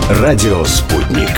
Радио «Спутник».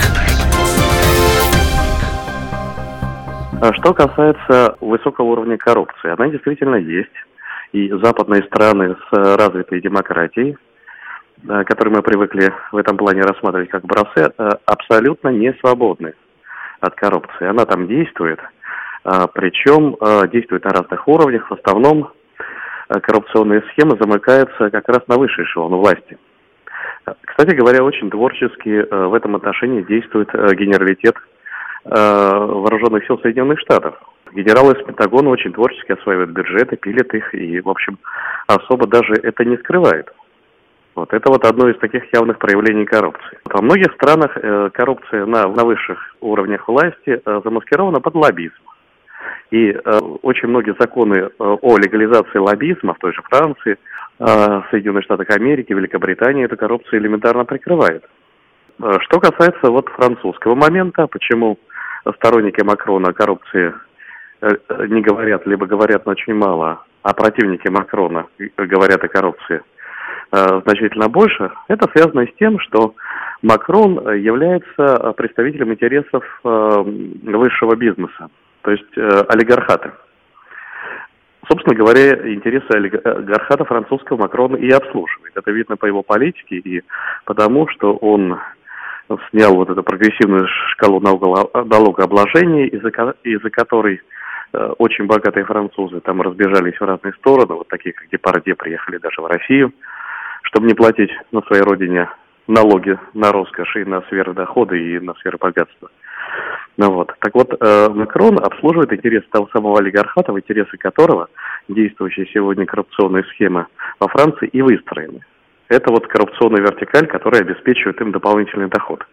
Что касается высокого уровня коррупции, она действительно есть. И западные страны с развитой демократией, которые мы привыкли в этом плане рассматривать как образцы, абсолютно не свободны от коррупции. Она там действует, причем действует на разных уровнях. В основном коррупционные схемы замыкаются как раз на высший эшелон власти. Кстати говоря, очень творчески в этом отношении действует генералитет Вооруженных сил Соединенных Штатов. Генералы из Пентагона очень творчески осваивают бюджеты, пилят их и, в общем, особо даже это не скрывают. Вот это вот одно из таких явных проявлений коррупции. Во многих странах коррупция на высших уровнях власти замаскирована под лоббизм. И очень многие законы о легализации лоббизма в той же Франции, Соединенных Штатах Америки, Великобритании эту коррупцию элементарно прикрывает. Что касается вот французского момента, почему сторонники Макрона о коррупции не говорят, либо говорят очень мало, а противники Макрона говорят о коррупции значительно больше, это связано с тем, что Макрон является представителем интересов высшего бизнеса, то есть олигархата. Собственно говоря, интересы олигархата французского Макрона и обслуживает. Это видно по его политике и потому, что он снял вот эту прогрессивную шкалу налогообложения, из-за которой очень богатые французы там разбежались в разные стороны, вот такие как Депардье приехали даже в Россию, чтобы не платить на своей родине налоги на роскошь и на сферы дохода и на сферы богатства. Так вот, Макрон обслуживает интересы того самого олигархата, в интересы которого действующие сегодня коррупционные схемы во Франции и выстроены. Это вот коррупционная вертикаль, которая обеспечивает им дополнительный доход.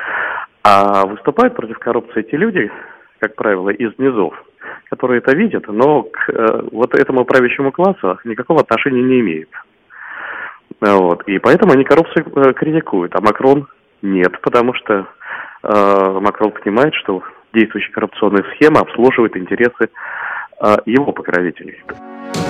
А выступают против коррупции те люди, как правило, из низов, которые это видят, но к вот этому правящему классу никакого отношения не имеют. И поэтому они коррупцию критикуют, а Макрон нет, потому что Макрон понимает, что действующая коррупционная схема обслуживает интересы его покровителей.